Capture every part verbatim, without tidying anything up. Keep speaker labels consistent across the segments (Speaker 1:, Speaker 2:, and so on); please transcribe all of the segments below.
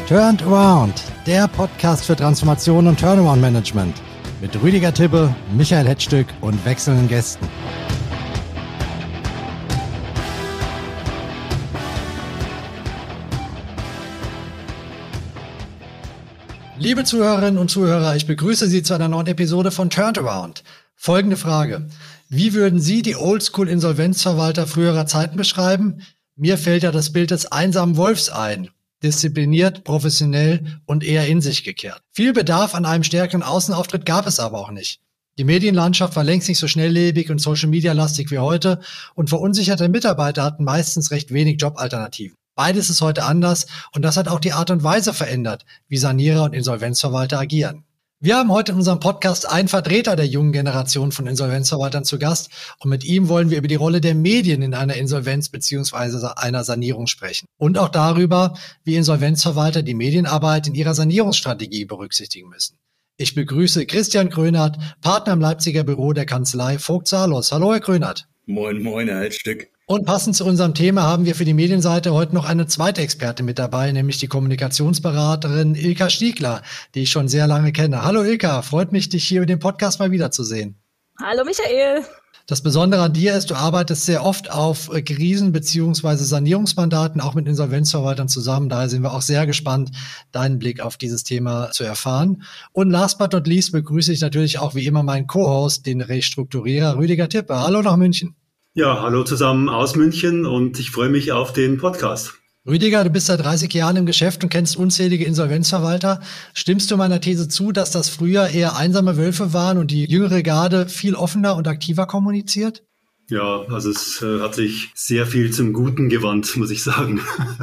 Speaker 1: Turned Around, der Podcast für Transformation und Turnaround-Management mit Rüdiger Tippe, Michael Hetzstück und wechselnden Gästen. Liebe Zuhörerinnen und Zuhörer, ich begrüße Sie zu einer neuen Episode von Turned Around. Folgende Frage: Wie würden Sie die Oldschool-Insolvenzverwalter früherer Zeiten beschreiben? Mir fällt ja das Bild des einsamen Wolfs ein. Diszipliniert, professionell und eher in sich gekehrt. Viel Bedarf an einem stärkeren Außenauftritt gab es aber auch nicht. Die Medienlandschaft war längst nicht so schnelllebig und Social-Media-lastig wie heute und verunsicherte Mitarbeiter hatten meistens recht wenig Jobalternativen. Beides ist heute anders und das hat auch die Art und Weise verändert, wie Sanierer und Insolvenzverwalter agieren. Wir haben heute in unserem Podcast einen Vertreter der jungen Generation von Insolvenzverwaltern zu Gast und mit ihm wollen wir über die Rolle der Medien in einer Insolvenz bzw. einer Sanierung sprechen. Und auch darüber, wie Insolvenzverwalter die Medienarbeit in ihrer Sanierungsstrategie berücksichtigen müssen. Ich begrüße Christian Krönert, Partner im Leipziger Büro der Kanzlei Vogt Salos. Hallo, Herr Krönert.
Speaker 2: Moin, moin, Herr Hetzstück.
Speaker 1: Und passend zu unserem Thema haben wir für die Medienseite heute noch eine zweite Expertin mit dabei, nämlich die Kommunikationsberaterin Ilka Stiegler, die ich schon sehr lange kenne. Hallo Ilka, freut mich, dich hier in dem Podcast mal wiederzusehen.
Speaker 3: Hallo Michael.
Speaker 1: Das Besondere an dir ist, du arbeitest sehr oft auf Krisen- bzw. Sanierungsmandaten, auch mit Insolvenzverwaltern zusammen. Daher sind wir auch sehr gespannt, deinen Blick auf dieses Thema zu erfahren. Und last but not least begrüße ich natürlich auch wie immer meinen Co-Host, den Restrukturierer Rüdiger Tippe. Hallo nach München.
Speaker 4: Ja, hallo zusammen aus München und ich freue mich auf den Podcast.
Speaker 1: Rüdiger, du bist seit dreißig Jahren im Geschäft und kennst unzählige Insolvenzverwalter. Stimmst du meiner These zu, dass das früher eher einsame Wölfe waren und die jüngere Garde viel offener und aktiver kommuniziert?
Speaker 4: Ja, also es äh, hat sich sehr viel zum Guten gewandt, muss ich sagen.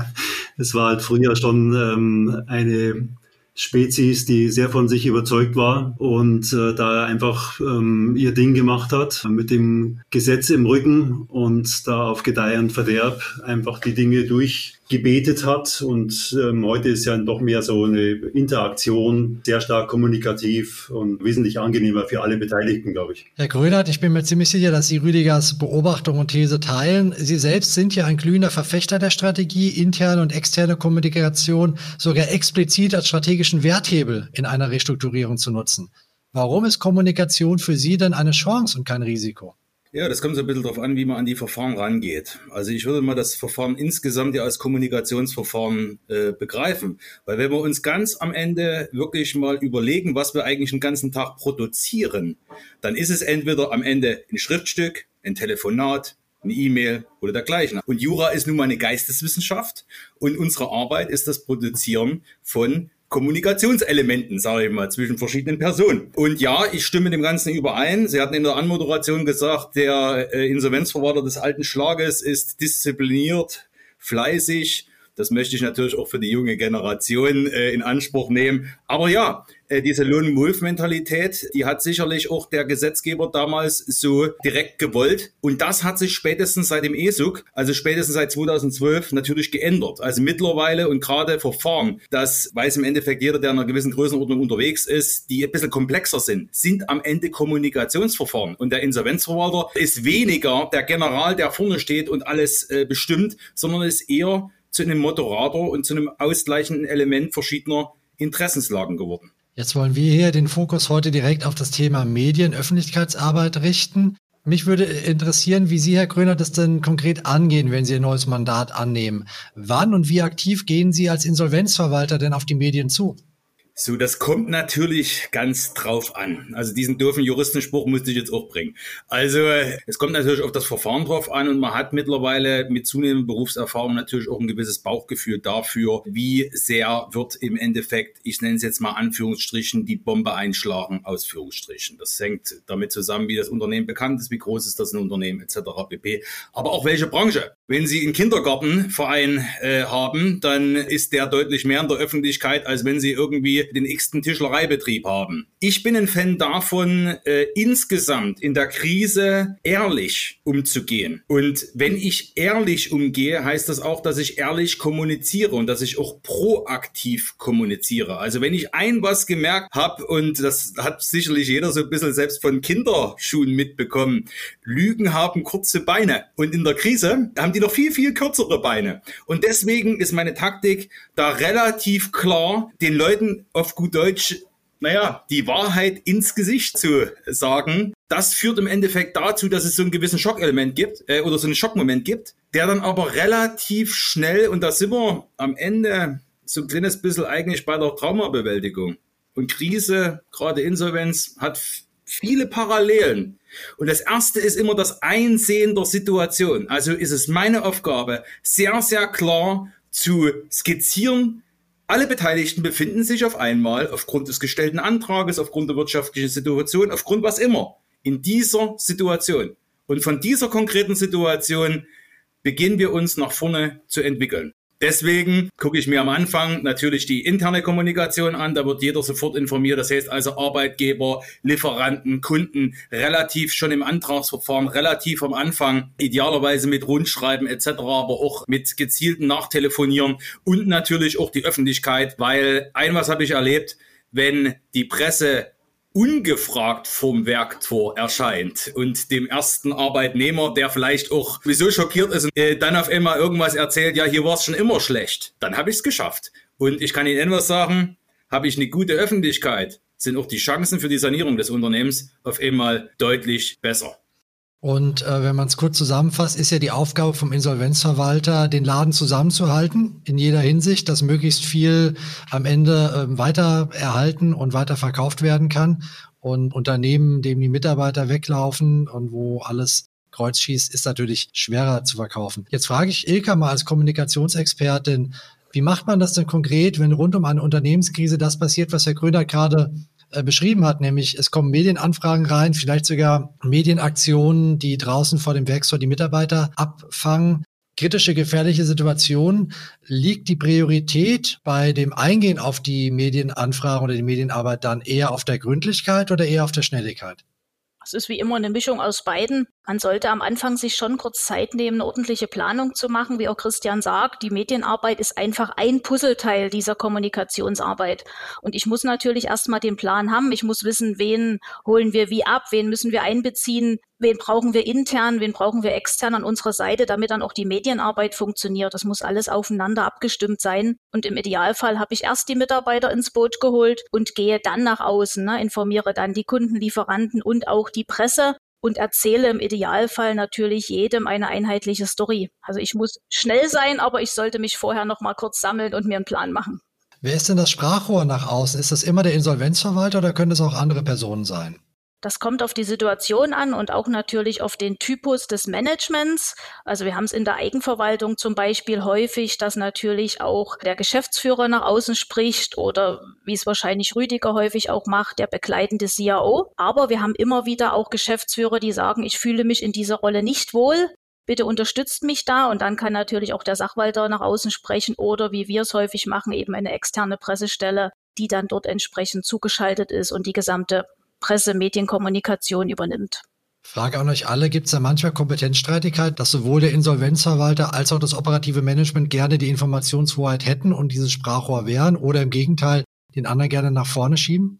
Speaker 4: Es war halt früher schon ähm, eine Spezies, die sehr von sich überzeugt war und äh, da einfach ähm, ihr Ding gemacht hat, mit dem Gesetz im Rücken und da auf Gedeih und Verderb einfach die Dinge durchgebetet hat. Und ähm, heute ist ja doch mehr so eine Interaktion, sehr stark kommunikativ und wesentlich angenehmer für alle Beteiligten, glaube ich.
Speaker 1: Herr Krönert, ich bin mir ziemlich sicher, dass Sie Rüdigers Beobachtung und These teilen. Sie selbst sind ja ein glühender Verfechter der Strategie, interne und externe Kommunikation sogar explizit als strategische Werthebel in einer Restrukturierung zu nutzen. Warum ist Kommunikation für Sie denn eine Chance und kein Risiko?
Speaker 2: Ja, das kommt so ein bisschen darauf an, wie man an die Verfahren rangeht. Also ich würde mal das Verfahren insgesamt ja als Kommunikationsverfahren äh, begreifen. Weil wenn wir uns ganz am Ende wirklich mal überlegen, was wir eigentlich den ganzen Tag produzieren, dann ist es entweder am Ende ein Schriftstück, ein Telefonat, eine E-Mail oder dergleichen. Und Jura ist nun mal eine Geisteswissenschaft und unsere Arbeit ist das Produzieren von Kommunikationselementen, sage ich mal, zwischen verschiedenen Personen. Und ja, ich stimme dem Ganzen überein. Sie hatten in der Anmoderation gesagt, der äh, Insolvenzverwalter des alten Schlages ist diszipliniert, fleißig. Das möchte ich natürlich auch für die junge Generation äh, in Anspruch nehmen. Aber ja, äh, diese Lone-Wolf-Mentalität, die hat sicherlich auch der Gesetzgeber damals so direkt gewollt. Und das hat sich spätestens seit dem E S U G, also spätestens seit zweitausendzwölf, natürlich geändert. Also mittlerweile und gerade Verfahren, das weiß im Endeffekt jeder, der in einer gewissen Größenordnung unterwegs ist, die ein bisschen komplexer sind, sind am Ende Kommunikationsverfahren. Und der Insolvenzverwalter ist weniger der General, der vorne steht und alles äh, bestimmt, sondern ist eher zu einem Moderator und zu einem ausgleichenden Element verschiedener Interessenslagen geworden.
Speaker 1: Jetzt wollen wir hier den Fokus heute direkt auf das Thema Medien, Öffentlichkeitsarbeit richten. Mich würde interessieren, wie Sie, Herr Krönert, das denn konkret angehen, wenn Sie ein neues Mandat annehmen. Wann und wie aktiv gehen Sie als Insolvenzverwalter denn auf die Medien zu?
Speaker 2: So, das kommt natürlich ganz drauf an. Also diesen doofen Juristenspruch musste ich jetzt auch bringen. Also es kommt natürlich auf das Verfahren drauf an und man hat mittlerweile mit zunehmender Berufserfahrung natürlich auch ein gewisses Bauchgefühl dafür, wie sehr wird im Endeffekt, ich nenne es jetzt mal Anführungsstrichen, die Bombe einschlagen, Ausführungsstrichen. Das hängt damit zusammen, wie das Unternehmen bekannt ist, wie groß ist das ein Unternehmen et cetera pp. Aber auch welche Branche. Wenn Sie einen Kindergartenverein äh, haben, dann ist der deutlich mehr in der Öffentlichkeit, als wenn Sie irgendwie den x-ten Tischlereibetrieb haben. Ich bin ein Fan davon, äh, insgesamt in der Krise ehrlich umzugehen. Und wenn ich ehrlich umgehe, heißt das auch, dass ich ehrlich kommuniziere und dass ich auch proaktiv kommuniziere. Also wenn ich ein was gemerkt habe, und das hat sicherlich jeder so ein bisschen selbst von Kinderschuhen mitbekommen, Lügen haben kurze Beine. Und in der Krise haben die die noch viel, viel kürzere Beine. Und deswegen ist meine Taktik da relativ klar, den Leuten auf gut Deutsch, naja, die Wahrheit ins Gesicht zu sagen. Das führt im Endeffekt dazu, dass es so einen gewissen Schockelement gibt äh, oder so einen Schockmoment gibt, der dann aber relativ schnell, und da sind wir am Ende so ein kleines bisschen eigentlich bei der Traumabewältigung. Und Krise, gerade Insolvenz, hat viele Parallelen. Und das erste ist immer das Einsehen der Situation. Also ist es meine Aufgabe, sehr, sehr klar zu skizzieren, alle Beteiligten befinden sich auf einmal aufgrund des gestellten Antrages, aufgrund der wirtschaftlichen Situation, aufgrund was immer, in dieser Situation. Und von dieser konkreten Situation beginnen wir uns nach vorne zu entwickeln. Deswegen gucke ich mir am Anfang natürlich die interne Kommunikation an, da wird jeder sofort informiert, das heißt also Arbeitgeber, Lieferanten, Kunden, relativ schon im Antragsverfahren, relativ am Anfang, idealerweise mit Rundschreiben et cetera, aber auch mit gezielten Nachtelefonieren und natürlich auch die Öffentlichkeit, weil ein was habe ich erlebt, wenn die Presse ungefragt vorm Werktor erscheint und dem ersten Arbeitnehmer, der vielleicht auch wieso schockiert ist und äh, dann auf einmal irgendwas erzählt, ja, hier war es schon immer schlecht, dann habe ich es geschafft. Und ich kann Ihnen etwas sagen, habe ich eine gute Öffentlichkeit, sind auch die Chancen für die Sanierung des Unternehmens auf einmal deutlich besser.
Speaker 1: Und äh, wenn man es kurz zusammenfasst, ist ja die Aufgabe vom Insolvenzverwalter, den Laden zusammenzuhalten, in jeder Hinsicht, dass möglichst viel am Ende äh, weiter erhalten und weiter verkauft werden kann. Und Unternehmen, dem die Mitarbeiter weglaufen und wo alles kreuz schießt, ist natürlich schwerer zu verkaufen. Jetzt frage ich Ilka mal als Kommunikationsexpertin, wie macht man das denn konkret, wenn rund um eine Unternehmenskrise das passiert, was Herr Grönert gerade beschrieben hat, nämlich es kommen Medienanfragen rein, vielleicht sogar Medienaktionen, die draußen vor dem Werkstor die Mitarbeiter abfangen. Kritische, gefährliche Situationen. Liegt die Priorität bei dem Eingehen auf die Medienanfragen oder die Medienarbeit dann eher auf der Gründlichkeit oder eher auf der Schnelligkeit?
Speaker 3: Es ist wie immer eine Mischung aus beiden. Man sollte am Anfang sich schon kurz Zeit nehmen, eine ordentliche Planung zu machen. Wie auch Christian sagt, die Medienarbeit ist einfach ein Puzzleteil dieser Kommunikationsarbeit. Und ich muss natürlich erstmal den Plan haben. Ich muss wissen, wen holen wir wie ab, wen müssen wir einbeziehen, wen brauchen wir intern, wen brauchen wir extern an unserer Seite, damit dann auch die Medienarbeit funktioniert. Das muss alles aufeinander abgestimmt sein. Und im Idealfall habe ich erst die Mitarbeiter ins Boot geholt und gehe dann nach außen, ne, informiere dann die Kunden, Lieferanten und auch die Presse und erzähle im Idealfall natürlich jedem eine einheitliche Story. Also ich muss schnell sein, aber ich sollte mich vorher noch mal kurz sammeln und mir einen Plan machen.
Speaker 1: Wer ist denn das Sprachrohr nach außen? Ist das immer der Insolvenzverwalter oder können es auch andere Personen sein?
Speaker 3: Das kommt auf die Situation an und auch natürlich auf den Typus des Managements. Also wir haben es in der Eigenverwaltung zum Beispiel häufig, dass natürlich auch der Geschäftsführer nach außen spricht oder wie es wahrscheinlich Rüdiger häufig auch macht, der begleitende C I O. Aber wir haben immer wieder auch Geschäftsführer, die sagen, ich fühle mich in dieser Rolle nicht wohl. Bitte unterstützt mich da und dann kann natürlich auch der Sachwalter nach außen sprechen oder wie wir es häufig machen, eben eine externe Pressestelle, die dann dort entsprechend zugeschaltet ist und die gesamte Presse, Medienkommunikation übernimmt.
Speaker 1: Frage an euch alle, gibt es da manchmal Kompetenzstreitigkeit, dass sowohl der Insolvenzverwalter als auch das operative Management gerne die Informationshoheit hätten und dieses Sprachrohr wären oder im Gegenteil den anderen gerne nach vorne schieben?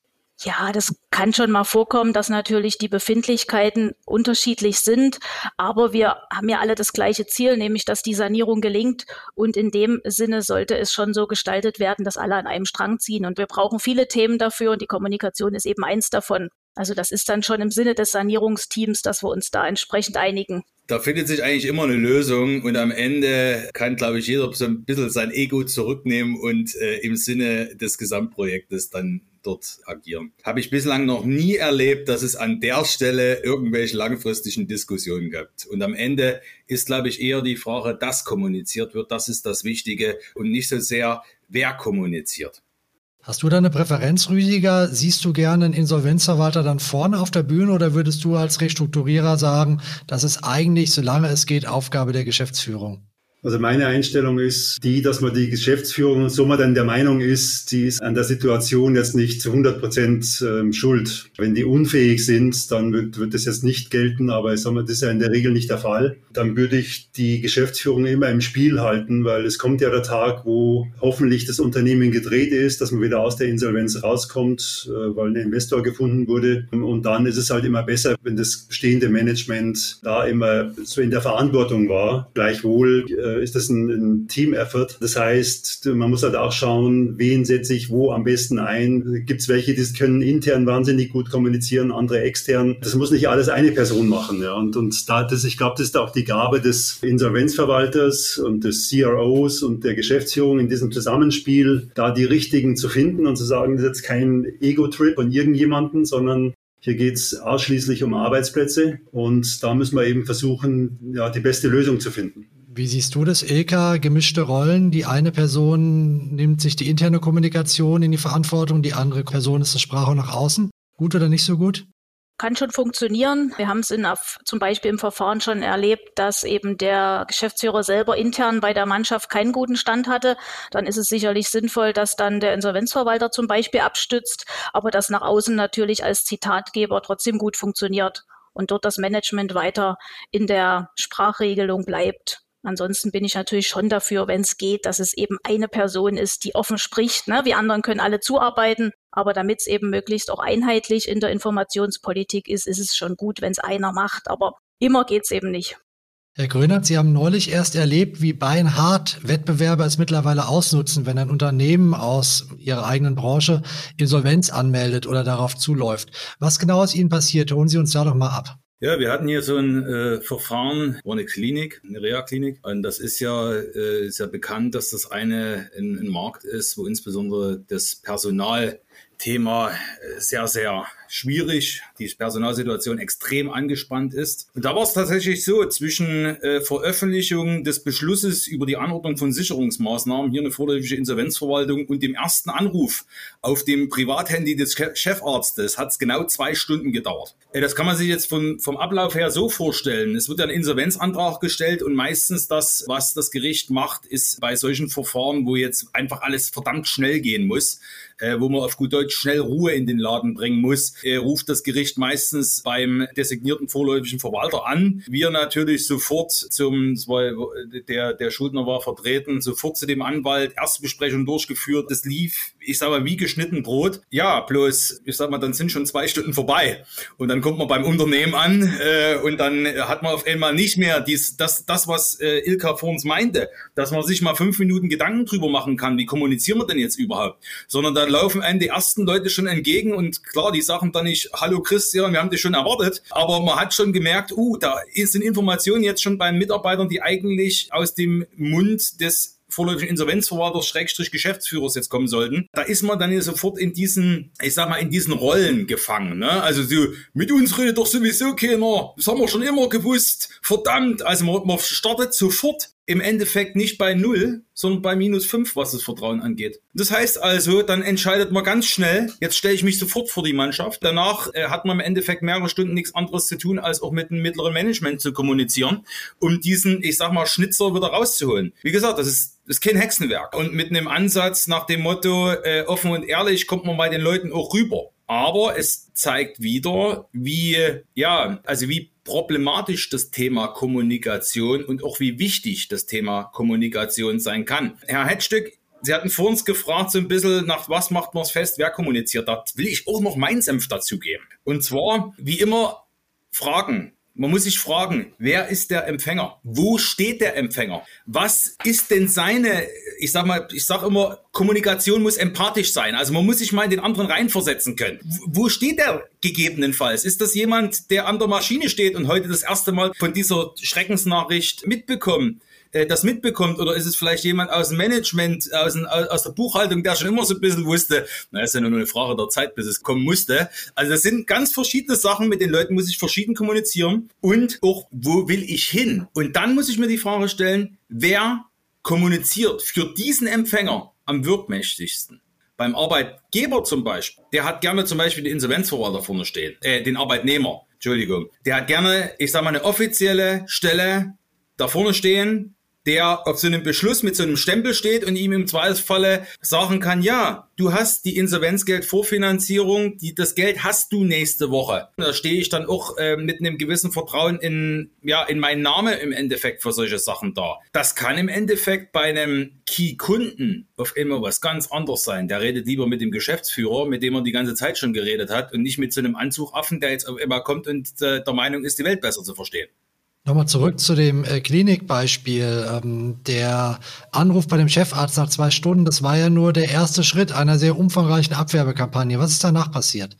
Speaker 3: Ja, das kann schon mal vorkommen, dass natürlich die Befindlichkeiten unterschiedlich sind, aber wir haben ja alle das gleiche Ziel, nämlich dass die Sanierung gelingt und in dem Sinne sollte es schon so gestaltet werden, dass alle an einem Strang ziehen und wir brauchen viele Themen dafür und die Kommunikation ist eben eins davon. Also das ist dann schon im Sinne des Sanierungsteams, dass wir uns da entsprechend einigen.
Speaker 2: Da findet sich eigentlich immer eine Lösung und am Ende kann, glaube ich, jeder so ein bisschen sein Ego zurücknehmen und äh, im Sinne des Gesamtprojektes dann dort agieren. Habe ich bislang noch nie erlebt, dass es an der Stelle irgendwelche langfristigen Diskussionen gibt. Und am Ende ist, glaube ich, eher die Frage, dass kommuniziert wird. Das ist das Wichtige und nicht so sehr, wer kommuniziert.
Speaker 1: Hast du da eine Präferenz, Rüdiger? Siehst du gerne einen Insolvenzverwalter dann vorne auf der Bühne oder würdest du als Restrukturierer sagen, das ist eigentlich, solange es geht, Aufgabe der Geschäftsführung?
Speaker 4: Also meine Einstellung ist die, dass man die Geschäftsführung, so man dann der Meinung ist, die ist an der Situation jetzt nicht zu hundert Prozent ähm, schuld. Wenn die unfähig sind, dann wird, wird das jetzt nicht gelten, aber ich sag mal, das ist ja in der Regel nicht der Fall. Dann würde ich die Geschäftsführung immer im Spiel halten, weil es kommt ja der Tag, wo hoffentlich das Unternehmen gedreht ist, dass man wieder aus der Insolvenz rauskommt, äh, weil ein Investor gefunden wurde. Und dann ist es halt immer besser, wenn das bestehende Management da immer so in der Verantwortung war. Gleichwohl äh, ist das ein, ein Team-Effort. Das heißt, man muss halt auch schauen, wen setze ich wo am besten ein. Gibt es welche, die können intern wahnsinnig gut kommunizieren, andere extern. Das muss nicht alles eine Person machen. Ja. Und, und da, das, ich glaube, das ist auch die Gabe des Insolvenzverwalters und des C R Os und der Geschäftsführung in diesem Zusammenspiel, da die richtigen zu finden und zu sagen, das ist jetzt kein Ego-Trip von irgendjemandem, sondern hier geht es ausschließlich um Arbeitsplätze und da müssen wir eben versuchen, ja, die beste Lösung zu finden.
Speaker 1: Wie siehst du das, Ilka? Gemischte Rollen. Die eine Person nimmt sich die interne Kommunikation in die Verantwortung, die andere Person ist das Sprachrohr nach außen. Gut oder nicht so gut?
Speaker 3: Kann schon funktionieren. Wir haben es in, zum Beispiel im Verfahren schon erlebt, dass eben der Geschäftsführer selber intern bei der Mannschaft keinen guten Stand hatte. Dann ist es sicherlich sinnvoll, dass dann der Insolvenzverwalter zum Beispiel abstützt, aber das nach außen natürlich als Zitatgeber trotzdem gut funktioniert und dort das Management weiter in der Sprachregelung bleibt. Ansonsten bin ich natürlich schon dafür, wenn es geht, dass es eben eine Person ist, die offen spricht. Ne? Wir anderen können alle zuarbeiten, aber damit es eben möglichst auch einheitlich in der Informationspolitik ist, ist es schon gut, wenn es einer macht. Aber immer geht es eben nicht.
Speaker 1: Herr Grönert, Sie haben neulich erst erlebt, wie beinhart Wettbewerber es mittlerweile ausnutzen, wenn ein Unternehmen aus ihrer eigenen Branche Insolvenz anmeldet oder darauf zuläuft. Was genau ist Ihnen passiert? Holen Sie uns da doch mal ab.
Speaker 2: Ja, wir hatten hier so ein äh, Verfahren, war eine Klinik, eine Reha-Klinik. Und das ist ja, äh, ist ja bekannt, dass das eine ein, ein Markt ist, wo insbesondere das Personalthema sehr, sehr schwierig, die Personalsituation extrem angespannt ist. Und da war es tatsächlich so, zwischen äh, Veröffentlichung des Beschlusses über die Anordnung von Sicherungsmaßnahmen, hier eine vorläufige Insolvenzverwaltung, und dem ersten Anruf auf dem Privathandy des Chefarztes hat es genau zwei Stunden gedauert. Äh, das kann man sich jetzt von, vom Ablauf her so vorstellen. Es wird ein Insolvenzantrag gestellt und meistens das, was das Gericht macht, ist bei solchen Verfahren, wo jetzt einfach alles verdammt schnell gehen muss, äh, wo man auf gut Deutsch schnell Ruhe in den Laden bringen muss, äh, ruft das Gericht meistens beim designierten vorläufigen Verwalter an. Wir natürlich sofort zum, der, der Schuldner war vertreten, sofort zu dem Anwalt, Erstbesprechung durchgeführt. Das lief, ich sag mal, wie geschnitten Brot. Ja, bloß, ich sag mal, dann sind schon zwei Stunden vorbei. Und dann kommt man beim Unternehmen an äh, und dann hat man auf einmal nicht mehr dies, das, das, was äh, Ilka vor uns meinte, dass man sich mal fünf Minuten Gedanken drüber machen kann, wie kommunizieren wir denn jetzt überhaupt? Sondern da laufen einem die ersten Leute schon entgegen und klar, die sagen dann nicht, hallo Christian, wir haben dich schon erwartet, aber man hat schon gemerkt, uh, da sind Informationen jetzt schon bei Mitarbeitern, die eigentlich aus dem Mund des vorläufigen Insolvenzverwalters Schrägstrich Geschäftsführers jetzt kommen sollten. Da ist man dann ja sofort in diesen, ich sag mal, in diesen Rollen gefangen. Ne? Also so, mit uns redet doch sowieso keiner, das haben wir schon immer gewusst, verdammt, also man, man startet sofort im Endeffekt nicht bei null, sondern bei minus fünf, was das Vertrauen angeht. Das heißt also, dann entscheidet man ganz schnell, jetzt stelle ich mich sofort vor die Mannschaft. Danach äh, hat man im Endeffekt mehrere Stunden nichts anderes zu tun, als auch mit dem mittleren Management zu kommunizieren, um diesen, ich sag mal, Schnitzer wieder rauszuholen. Wie gesagt, das ist, das ist kein Hexenwerk. Und mit einem Ansatz nach dem Motto, äh, offen und ehrlich, kommt man bei den Leuten auch rüber. Aber es zeigt wieder, wie, ja, also wie problematisch das Thema Kommunikation und auch wie wichtig das Thema Kommunikation sein kann. Herr Hettstück, Sie hatten vor uns gefragt, so ein bisschen, nach was macht man es fest, wer kommuniziert. Da will ich auch noch meinen Senf dazu geben. Und zwar, wie immer, Fragen. Man muss sich fragen, wer ist der Empfänger? Wo steht der Empfänger? Was ist denn seine, ich sag mal, ich sag immer, Kommunikation muss empathisch sein. Also man muss sich mal in den anderen reinversetzen können. Wo steht der gegebenenfalls? Ist das jemand, der an der Maschine steht und heute das erste Mal von dieser Schreckensnachricht mitbekommen? das mitbekommt, oder ist es vielleicht jemand aus dem Management, aus, aus der Buchhaltung, der schon immer so ein bisschen wusste, na, ist ja nur eine Frage der Zeit, bis es kommen musste. Also das sind ganz verschiedene Sachen, mit den Leuten muss ich verschieden kommunizieren und auch, wo will ich hin? Und dann muss ich mir die Frage stellen, wer kommuniziert für diesen Empfänger am wirkmächtigsten? Beim Arbeitgeber zum Beispiel, der hat gerne zum Beispiel den Insolvenzverwalter vorne stehen, äh, den Arbeitnehmer, Entschuldigung. Der hat gerne, ich sag mal, eine offizielle Stelle da vorne stehen, der auf so einem Beschluss mit so einem Stempel steht und ihm im Zweifelsfalle sagen kann, ja, du hast die Insolvenzgeldvorfinanzierung, die, das Geld hast du nächste Woche. Da stehe ich dann auch äh, mit einem gewissen Vertrauen in, ja, in meinen Namen im Endeffekt für solche Sachen da. Das kann im Endeffekt bei einem Key-Kunden auf immer was ganz anderes sein. Der redet lieber mit dem Geschäftsführer, mit dem er die ganze Zeit schon geredet hat und nicht mit so einem Anzugaffen, der jetzt auf immer kommt und äh, der Meinung ist, die Welt besser zu verstehen.
Speaker 1: Nochmal zurück zu dem äh, Klinikbeispiel. Ähm, der Anruf bei dem Chefarzt nach zwei Stunden, das war ja nur der erste Schritt einer sehr umfangreichen Abwerbekampagne. Was ist danach passiert?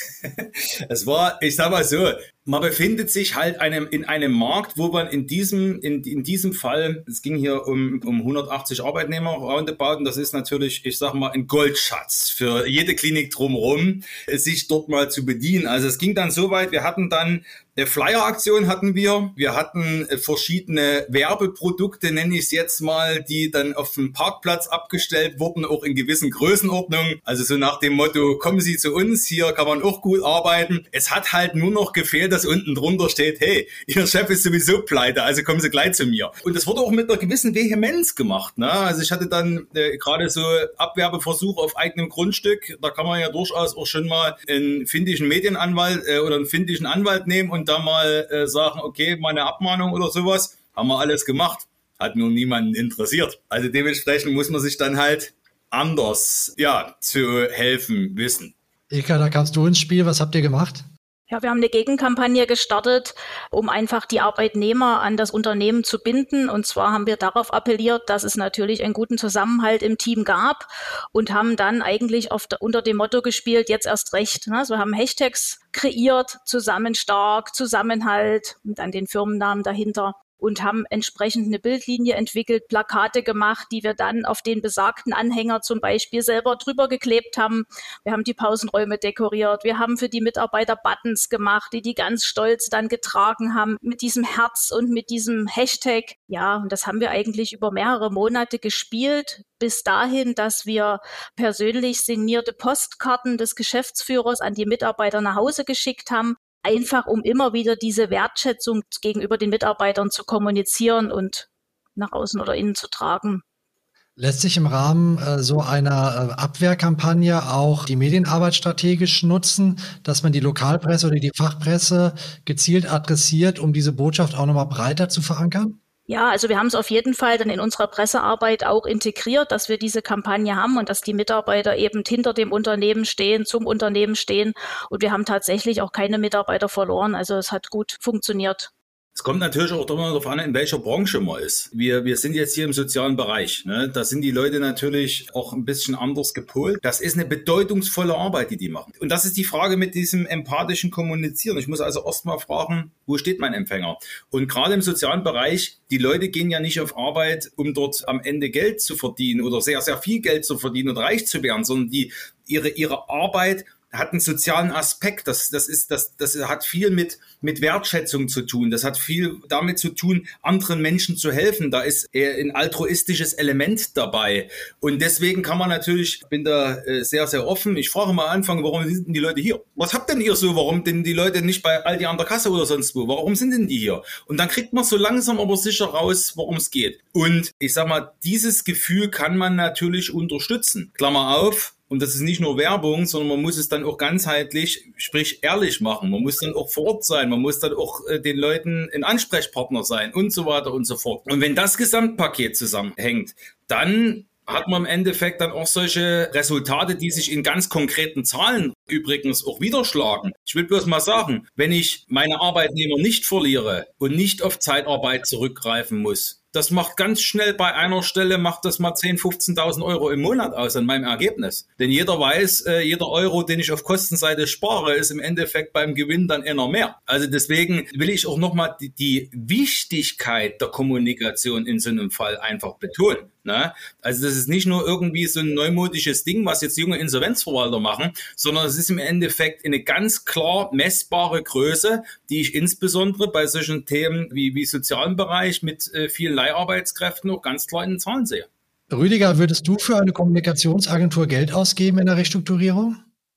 Speaker 2: Es war, ich sag mal so, man befindet sich halt einem, in einem Markt, wo man in diesem, in, in diesem Fall, es ging hier um, um hundertachtzig Arbeitnehmer roundabout, und das ist natürlich, ich sag mal, ein Goldschatz für jede Klinik drumherum, sich dort mal zu bedienen. Also es ging dann so weit, wir hatten dann eine Flyer-Aktion hatten wir, wir hatten verschiedene Werbeprodukte, nenne ich es jetzt mal, die dann auf dem Parkplatz abgestellt wurden, auch in gewissen Größenordnungen. Also so nach dem Motto, kommen Sie zu uns, hier kann man auch gut arbeiten. Es hat halt nur noch gefehlt, dass unten drunter steht, hey, Ihr Chef ist sowieso pleite, also kommen Sie gleich zu mir. Und das wurde auch mit einer gewissen Vehemenz gemacht, ne? Also ich hatte dann äh, gerade so Abwerbeversuche auf eigenem Grundstück, da kann man ja durchaus auch schon mal einen findischen Medienanwalt äh, oder einen findischen Anwalt nehmen und da mal äh, sagen, okay, meine Abmahnung oder sowas, haben wir alles gemacht, hat nur niemanden interessiert. Also dementsprechend muss man sich dann halt anders, ja, zu helfen wissen.
Speaker 1: Ilka, da kamst du ins Spiel, was habt ihr gemacht?
Speaker 3: Ja, wir haben eine Gegenkampagne gestartet, um einfach die Arbeitnehmer an das Unternehmen zu binden. Und zwar haben wir darauf appelliert, dass es natürlich einen guten Zusammenhalt im Team gab und haben dann eigentlich auf der, unter dem Motto gespielt, jetzt erst recht. Ne? Also wir haben Hashtags kreiert, zusammen stark, Zusammenhalt und dann den Firmennamen dahinter. Und haben entsprechend eine Bildlinie entwickelt, Plakate gemacht, die wir dann auf den besagten Anhänger zum Beispiel selber drüber geklebt haben. Wir haben die Pausenräume dekoriert. Wir haben für die Mitarbeiter Buttons gemacht, die die ganz stolz dann getragen haben mit diesem Herz und mit diesem Hashtag. Ja, und das haben wir eigentlich über mehrere Monate gespielt, bis dahin, dass wir persönlich signierte Postkarten des Geschäftsführers an die Mitarbeiter nach Hause geschickt haben. Einfach um immer wieder diese Wertschätzung gegenüber den Mitarbeitern zu kommunizieren und nach außen oder innen zu tragen.
Speaker 1: Lässt sich im Rahmen äh, so einer äh, Abwehrkampagne auch die Medienarbeit strategisch nutzen, dass man die Lokalpresse oder die Fachpresse gezielt adressiert, um diese Botschaft auch nochmal breiter zu verankern?
Speaker 3: Ja, also wir haben es auf jeden Fall dann in unserer Pressearbeit auch integriert, dass wir diese Kampagne haben und dass die Mitarbeiter eben hinter dem Unternehmen stehen, zum Unternehmen stehen. Und wir haben tatsächlich auch keine Mitarbeiter verloren. Also es hat gut funktioniert.
Speaker 2: Es kommt natürlich auch darauf an, in welcher Branche man ist. Wir, wir sind jetzt hier im sozialen Bereich, ne? Da sind die Leute natürlich auch ein bisschen anders gepolt. Das ist eine bedeutungsvolle Arbeit, die die machen. Und das ist die Frage mit diesem empathischen Kommunizieren. Ich muss also erst mal fragen, wo steht mein Empfänger? Und gerade im sozialen Bereich, die Leute gehen ja nicht auf Arbeit, um dort am Ende Geld zu verdienen oder sehr, sehr viel Geld zu verdienen und reich zu werden, sondern die, ihre, ihre Arbeit hat einen sozialen Aspekt. Das, das ist, das, das hat viel mit, mit Wertschätzung zu tun. Das hat viel damit zu tun, anderen Menschen zu helfen. Da ist eher ein altruistisches Element dabei. Und deswegen kann man natürlich, ich bin da sehr, sehr offen. Ich frage mal am Anfang, warum sind denn die Leute hier? Was habt denn ihr so? Warum denn die Leute nicht bei Aldi an der Kasse oder sonst wo? Warum sind denn die hier? Und dann kriegt man so langsam aber sicher raus, worum es geht. Und ich sag mal, dieses Gefühl kann man natürlich unterstützen. Klammer auf. Und das ist nicht nur Werbung, sondern man muss es dann auch ganzheitlich, sprich ehrlich machen. Man muss dann auch vor Ort sein, man muss dann auch äh, den Leuten ein Ansprechpartner sein und so weiter und so fort. Und wenn das Gesamtpaket zusammenhängt, dann hat man im Endeffekt dann auch solche Resultate, die sich in ganz konkreten Zahlen übrigens auch widerschlagen. Ich will bloß mal sagen, wenn ich meine Arbeitnehmer nicht verliere und nicht auf Zeitarbeit zurückgreifen muss, das macht ganz schnell bei einer Stelle, macht das mal zehntausend, fünfzehntausend Euro im Monat aus an meinem Ergebnis. Denn jeder weiß, äh, jeder Euro, den ich auf Kostenseite spare, ist im Endeffekt beim Gewinn dann eher mehr. Also deswegen will ich auch nochmal die, die Wichtigkeit der Kommunikation in so einem Fall einfach betonen. Ne? Also das ist nicht nur irgendwie so ein neumodisches Ding, was jetzt junge Insolvenzverwalter machen, sondern es ist im Endeffekt eine ganz klar messbare Größe, die ich insbesondere bei solchen Themen wie, wie sozialen Bereich mit äh, vielen Leiharbeitskräften auch ganz klar in den Zahlen sehe.
Speaker 1: Rüdiger, würdest du für eine Kommunikationsagentur Geld ausgeben in der Restrukturierung?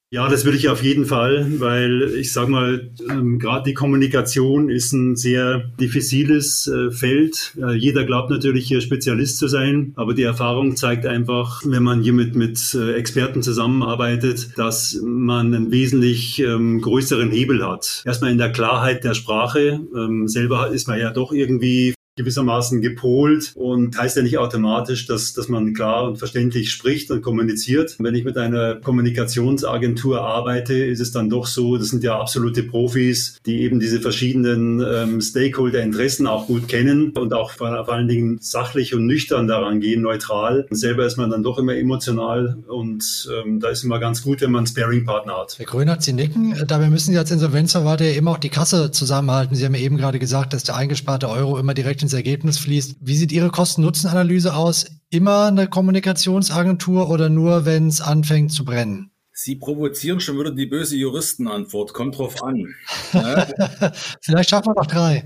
Speaker 4: Ja, das würde ich auf jeden Fall, weil ich sage mal, ähm, gerade die Kommunikation ist ein sehr diffiziles äh, Feld. Äh, jeder glaubt natürlich hier Spezialist zu sein, aber die Erfahrung zeigt einfach, wenn man hier mit, mit äh, Experten zusammenarbeitet, dass man einen wesentlich ähm, größeren Hebel hat. Erstmal in der Klarheit der Sprache. Ähm, selber ist man ja doch irgendwie gewissermaßen gepolt und heißt ja nicht automatisch, dass, dass man klar und verständlich spricht und kommuniziert. Wenn ich mit einer Kommunikationsagentur arbeite, ist es dann doch so, das sind ja absolute Profis, die eben diese verschiedenen ähm, Stakeholder-Interessen auch gut kennen und auch vor, vor allen Dingen sachlich und nüchtern daran gehen, neutral. Und selber ist man dann doch immer emotional und ähm, da ist immer ganz gut, wenn man einen Sparring-Partner hat.
Speaker 1: Herr Grönert, Sie nicken. Dabei müssen Sie als Insolvenzverwalter ja immer auch die Kasse zusammenhalten. Sie haben ja eben gerade gesagt, dass der eingesparte Euro immer direkt ins Ergebnis fließt. Wie sieht Ihre Kosten-Nutzen-Analyse aus? Immer eine Kommunikationsagentur oder nur, wenn es anfängt zu brennen?
Speaker 2: Sie provozieren schon wieder die böse Juristenantwort. Kommt drauf an.
Speaker 1: Vielleicht schaffen wir noch drei.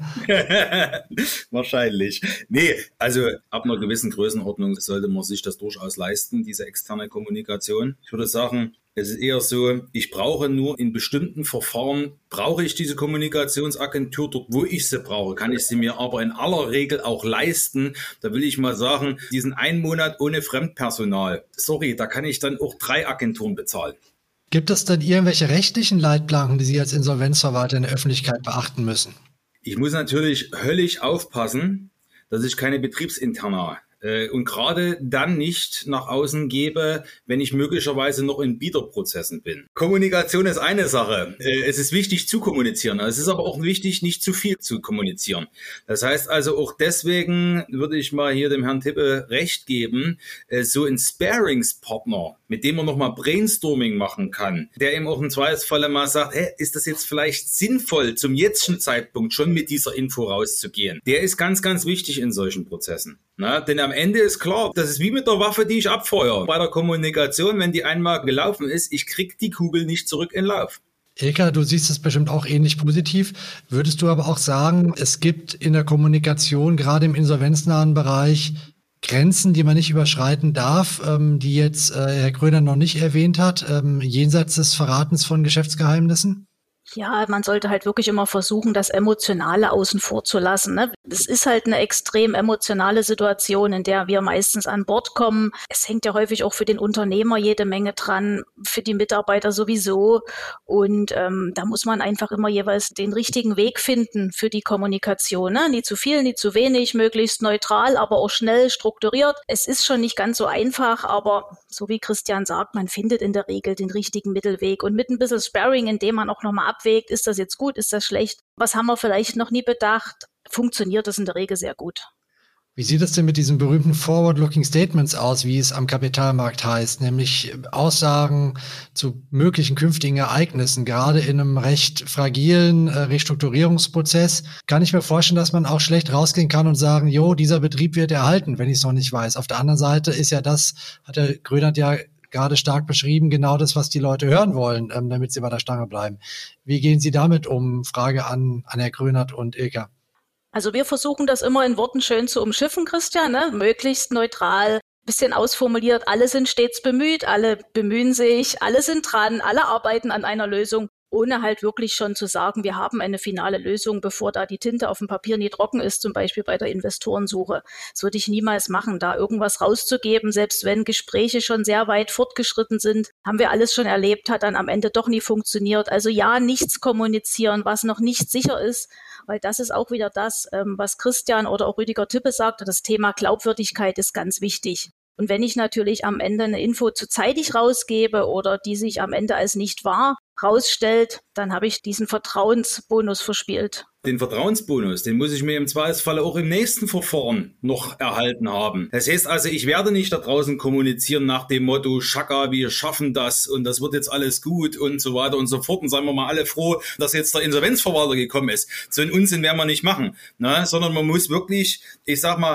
Speaker 2: Wahrscheinlich. Nee, also ab einer gewissen Größenordnung sollte man sich das durchaus leisten, diese externe Kommunikation. Ich würde sagen, es ist eher so, ich brauche nur in bestimmten Verfahren, brauche ich diese Kommunikationsagentur, dort wo ich sie brauche, kann ich sie mir aber in aller Regel auch leisten. Da will ich mal sagen, diesen einen Monat ohne Fremdpersonal, sorry, da kann ich dann auch drei Agenturen bezahlen.
Speaker 1: Gibt es denn irgendwelche rechtlichen Leitplanken, die Sie als Insolvenzverwalter in der Öffentlichkeit beachten müssen?
Speaker 2: Ich muss natürlich höllisch aufpassen, dass ich keine Betriebsinterna und gerade dann nicht nach außen gebe, wenn ich möglicherweise noch in Bieterprozessen bin. Kommunikation ist eine Sache. Es ist wichtig zu kommunizieren. Es ist aber auch wichtig, nicht zu viel zu kommunizieren. Das heißt also auch deswegen würde ich mal hier dem Herrn Tippe recht geben, so ein Sparingspartner, mit dem man nochmal Brainstorming machen kann, der eben auch im Zweifelsfalle mal sagt, hey, ist das jetzt vielleicht sinnvoll, zum jetzigen Zeitpunkt schon mit dieser Info rauszugehen? Der ist ganz, ganz wichtig in solchen Prozessen. Na, denn am Ende ist klar, das ist wie mit der Waffe, die ich abfeuere. Bei der Kommunikation, wenn die einmal gelaufen ist, ich krieg die Kugel nicht zurück in Lauf.
Speaker 1: Ilka, du siehst es bestimmt auch ähnlich positiv. Würdest du aber auch sagen, es gibt in der Kommunikation, gerade im insolvenznahen Bereich, Grenzen, die man nicht überschreiten darf, ähm, die jetzt äh, Herr Gröner noch nicht erwähnt hat, ähm, jenseits des Verratens von Geschäftsgeheimnissen?
Speaker 3: Ja, man sollte halt wirklich immer versuchen, das Emotionale außen vor zu lassen. Ne? Das ist halt eine extrem emotionale Situation, in der wir meistens an Bord kommen. Es hängt ja häufig auch für den Unternehmer jede Menge dran, für die Mitarbeiter sowieso. Und ähm, da muss man einfach immer jeweils den richtigen Weg finden für die Kommunikation. Ne? Nie zu viel, nie zu wenig, möglichst neutral, aber auch schnell strukturiert. Es ist schon nicht ganz so einfach, aber so wie Christian sagt, man findet in der Regel den richtigen Mittelweg. Und mit ein bisschen Sparring, indem man auch nochmal abwägt, ist das jetzt gut, ist das schlecht, was haben wir vielleicht noch nie bedacht, funktioniert das in der Regel sehr gut.
Speaker 1: Wie sieht es denn mit diesen berühmten Forward-Looking Statements aus, wie es am Kapitalmarkt heißt, nämlich Aussagen zu möglichen künftigen Ereignissen, gerade in einem recht fragilen äh, Restrukturierungsprozess? Kann ich mir vorstellen, dass man auch schlecht rausgehen kann und sagen, jo, dieser Betrieb wird erhalten, wenn ich es noch nicht weiß. Auf der anderen Seite ist ja das, hat der Grönert ja gerade stark beschrieben, genau das, was die Leute hören wollen, ähm, damit sie bei der Stange bleiben. Wie gehen Sie damit um? Frage an, an Herr Grönert und Ilka.
Speaker 3: Also wir versuchen das immer in Worten schön zu umschiffen, Christian, ne? Möglichst neutral, bisschen ausformuliert. Alle sind stets bemüht, alle bemühen sich, alle sind dran, alle arbeiten an einer Lösung, ohne halt wirklich schon zu sagen, wir haben eine finale Lösung, bevor da die Tinte auf dem Papier nie trocken ist, zum Beispiel bei der Investorensuche. Das würde ich niemals machen, da irgendwas rauszugeben, selbst wenn Gespräche schon sehr weit fortgeschritten sind. Haben wir alles schon erlebt, hat dann am Ende doch nie funktioniert. Also ja, nichts kommunizieren, was noch nicht sicher ist, weil das ist auch wieder das, was Christian oder auch Rüdiger Tippe sagte, das Thema Glaubwürdigkeit ist ganz wichtig. Und wenn ich natürlich am Ende eine Info zu zeitig rausgebe oder die sich am Ende als nicht wahr rausstellt, dann habe ich diesen Vertrauensbonus verspielt.
Speaker 2: Den Vertrauensbonus, den muss ich mir im Zweifelsfall auch im nächsten Verfahren noch erhalten haben. Das heißt also, ich werde nicht da draußen kommunizieren nach dem Motto, Schaka, wir schaffen das und das wird jetzt alles gut und so weiter und so fort. Und seien wir mal alle froh, dass jetzt der Insolvenzverwalter gekommen ist. So einen Unsinn werden wir nicht machen, ne? Sondern man muss wirklich, ich sag mal,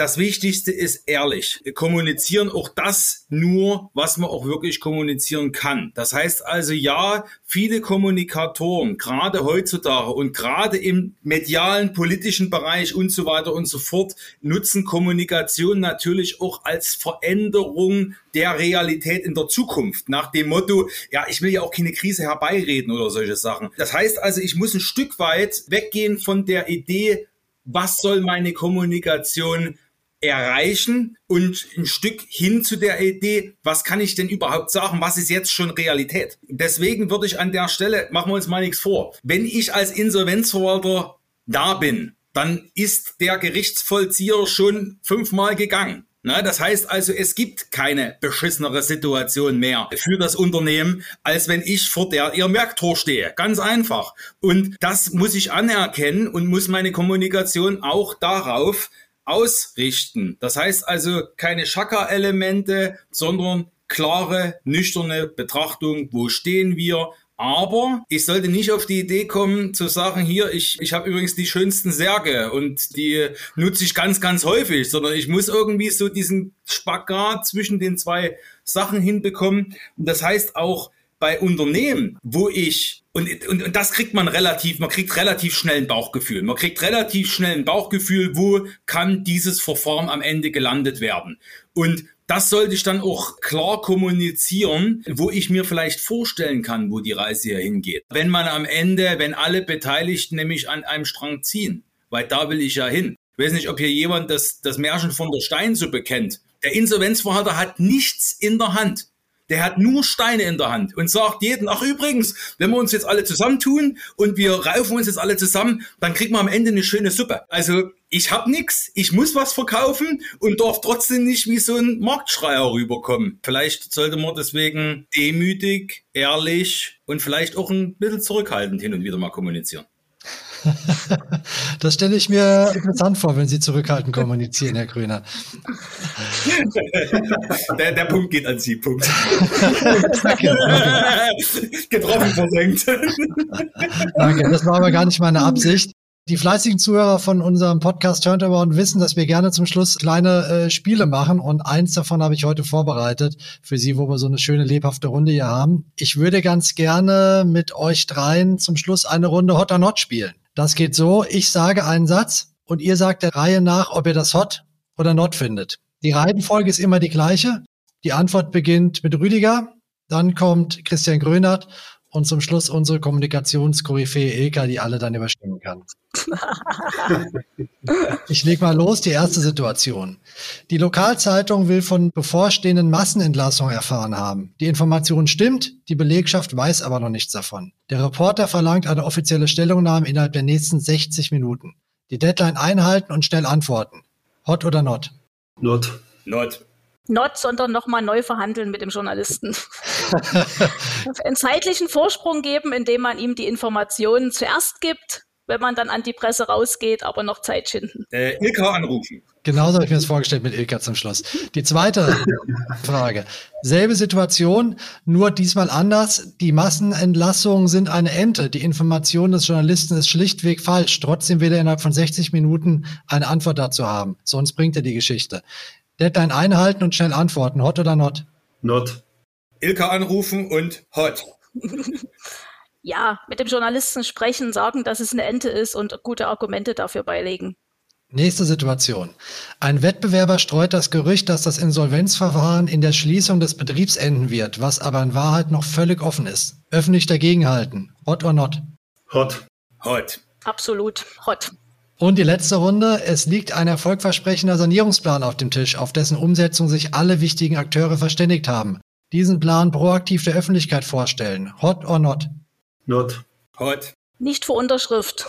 Speaker 2: das Wichtigste ist ehrlich. Wir kommunizieren auch das nur, was man auch wirklich kommunizieren kann. Das heißt also, ja, viele Kommunikatoren, gerade heutzutage und gerade im medialen, politischen Bereich und so weiter und so fort, nutzen Kommunikation natürlich auch als Veränderung der Realität in der Zukunft. Nach dem Motto, ja, ich will ja auch keine Krise herbeireden oder solche Sachen. Das heißt also, ich muss ein Stück weit weggehen von der Idee, was soll meine Kommunikation erreichen, und ein Stück hin zu der Idee, was kann ich denn überhaupt sagen, was ist jetzt schon Realität? Deswegen würde ich an der Stelle, machen wir uns mal nichts vor, wenn ich als Insolvenzverwalter da bin, dann ist der Gerichtsvollzieher schon fünfmal gegangen. Na, das heißt also, es gibt keine beschissenere Situation mehr für das Unternehmen, als wenn ich vor der ihrem Werktor stehe. Ganz einfach. Und das muss ich anerkennen und muss meine Kommunikation auch darauf ausrichten. Das heißt also, keine Schakka-Elemente, sondern klare, nüchterne Betrachtung. Wo stehen wir? Aber ich sollte nicht auf die Idee kommen zu sagen, hier, ich, ich habe übrigens die schönsten Särge und die nutze ich ganz, ganz häufig, sondern ich muss irgendwie so diesen Spagat zwischen den zwei Sachen hinbekommen. Und das heißt auch bei Unternehmen, wo ich, und, und, und das kriegt man relativ, man kriegt relativ schnell ein Bauchgefühl. Man kriegt relativ schnell ein Bauchgefühl, wo kann dieses Verfahren am Ende gelandet werden. Und das sollte ich dann auch klar kommunizieren, wo ich mir vielleicht vorstellen kann, wo die Reise hier hingeht. Wenn man am Ende, wenn alle Beteiligten nämlich an einem Strang ziehen, weil da will ich ja hin. Ich weiß nicht, ob hier jemand das, das Märchen von der Steinsuppe kennt. Der Insolvenzverwalter hat nichts in der Hand. Der hat nur Steine in der Hand und sagt jedem, ach übrigens, wenn wir uns jetzt alle zusammentun und wir raufen uns jetzt alle zusammen, dann kriegen wir am Ende eine schöne Suppe. Also ich habe nichts, ich muss was verkaufen und darf trotzdem nicht wie so ein Marktschreier rüberkommen. Vielleicht sollte man deswegen demütig, ehrlich und vielleicht auch ein bisschen zurückhaltend hin und wieder mal kommunizieren.
Speaker 1: Das stelle ich mir interessant vor, wenn Sie zurückhaltend kommunizieren, Herr Grüner.
Speaker 2: Der, der Punkt geht an Sie, Punkt.
Speaker 1: Danke, danke.
Speaker 2: Getroffen, versenkt.
Speaker 1: Danke, das war aber gar nicht meine Absicht. Die fleißigen Zuhörer von unserem Podcast Turnaround wissen, dass wir gerne zum Schluss kleine äh, Spiele machen, und eins davon habe ich heute vorbereitet für Sie, wo wir so eine schöne, lebhafte Runde hier haben. Ich würde ganz gerne mit euch dreien zum Schluss eine Runde Hot or Not spielen. Das geht so, ich sage einen Satz und ihr sagt der Reihe nach, ob ihr das Hot oder Not findet. Die Reihenfolge ist immer die gleiche. Die Antwort beginnt mit Rüdiger, dann kommt Christian Grönert und zum Schluss unsere Kommunikationskoryphäe Ilka, die alle dann überstimmen kann. Ich leg mal los, die erste Situation. Die Lokalzeitung will von bevorstehenden Massenentlassungen erfahren haben. Die Information stimmt, die Belegschaft weiß aber noch nichts davon. Der Reporter verlangt eine offizielle Stellungnahme innerhalb der nächsten sechzig Minuten. Die Deadline einhalten und schnell antworten. Hot oder not?
Speaker 4: Not.
Speaker 2: Not.
Speaker 3: Not, sondern nochmal neu verhandeln mit dem Journalisten. Einen zeitlichen Vorsprung geben, indem man ihm die Informationen zuerst gibt, wenn man dann an die Presse rausgeht, aber noch Zeit schinden.
Speaker 2: Äh, Ilka anrufen.
Speaker 1: Genauso habe ich mir das vorgestellt mit Ilka zum Schluss. Die zweite Frage. Selbe Situation, nur diesmal anders. Die Massenentlassungen sind eine Ente. Die Information des Journalisten ist schlichtweg falsch. Trotzdem will er innerhalb von sechzig Minuten eine Antwort dazu haben. Sonst bringt er die Geschichte. Deadline einhalten und schnell antworten. Hot oder not?
Speaker 4: Not.
Speaker 2: Ilka anrufen und hot.
Speaker 3: Ja, mit dem Journalisten sprechen, sagen, dass es eine Ente ist und gute Argumente dafür beilegen.
Speaker 1: Nächste Situation. Ein Wettbewerber streut das Gerücht, dass das Insolvenzverfahren in der Schließung des Betriebs enden wird, was aber in Wahrheit noch völlig offen ist. Öffentlich dagegenhalten. Hot or not?
Speaker 4: Hot.
Speaker 2: Hot.
Speaker 3: Absolut hot.
Speaker 1: Und die letzte Runde. Es liegt ein erfolgversprechender Sanierungsplan auf dem Tisch, auf dessen Umsetzung sich alle wichtigen Akteure verständigt haben. Diesen Plan proaktiv der Öffentlichkeit vorstellen. Hot or not?
Speaker 4: Not.
Speaker 2: Hot.
Speaker 3: Nicht vor Unterschrift.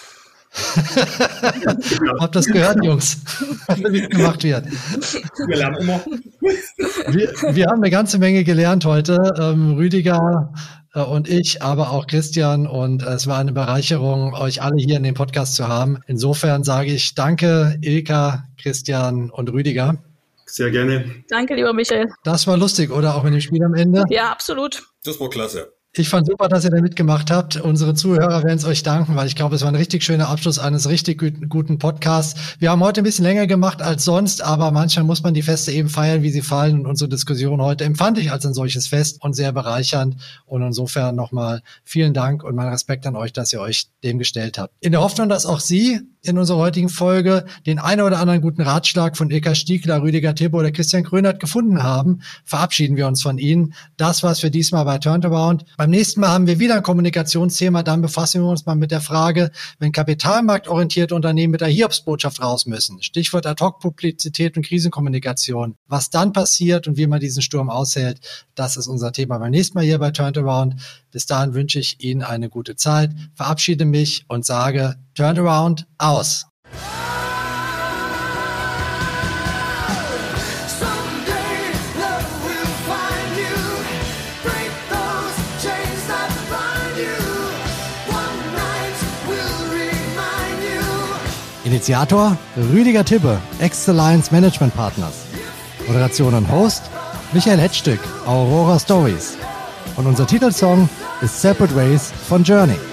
Speaker 1: Habt das gehört, Jungs? Wie es gemacht wird.
Speaker 2: Wir lernen immer.
Speaker 1: Wir, wir haben eine ganze Menge gelernt heute. Ähm, Rüdiger äh, und ich, aber auch Christian. Und äh, es war eine Bereicherung, euch alle hier in dem Podcast zu haben. Insofern sage ich danke, Ilka, Christian und Rüdiger.
Speaker 4: Sehr gerne.
Speaker 3: Danke, lieber Michael.
Speaker 1: Das war lustig, oder? Auch mit dem Spiel am Ende.
Speaker 3: Ja, absolut.
Speaker 2: Das war klasse.
Speaker 1: Ich fand super, dass ihr da mitgemacht habt. Unsere Zuhörer werden es euch danken, weil ich glaube, es war ein richtig schöner Abschluss eines richtig guten, guten Podcasts. Wir haben heute ein bisschen länger gemacht als sonst, aber manchmal muss man die Feste eben feiern, wie sie fallen. Und unsere Diskussion heute empfand ich als ein solches Fest und sehr bereichernd. Und insofern nochmal vielen Dank und mein Respekt an euch, dass ihr euch dem gestellt habt. In der Hoffnung, dass auch Sie in unserer heutigen Folge den einen oder anderen guten Ratschlag von Ilka Stiegler, Rüdiger Tippe oder Christian Grönert gefunden haben, verabschieden wir uns von Ihnen. Das war's für diesmal bei Turnaround. Beim nächsten Mal haben wir wieder ein Kommunikationsthema. Dann befassen wir uns mal mit der Frage, wenn kapitalmarktorientierte Unternehmen mit der Hiobsbotschaft raus müssen. Stichwort Ad-Hoc-Publizität und Krisenkommunikation. Was dann passiert und wie man diesen Sturm aushält, das ist unser Thema beim nächsten Mal hier bei Turnaround. Bis dahin wünsche ich Ihnen eine gute Zeit, verabschiede mich und sage Turnaround aus. Initiator Rüdiger Tippe, Ex-Alliance Management Partners. Moderation und Host Michael Hetzstück, Aurora Stories. Und unser Titelsong ist Separate Ways von Journey.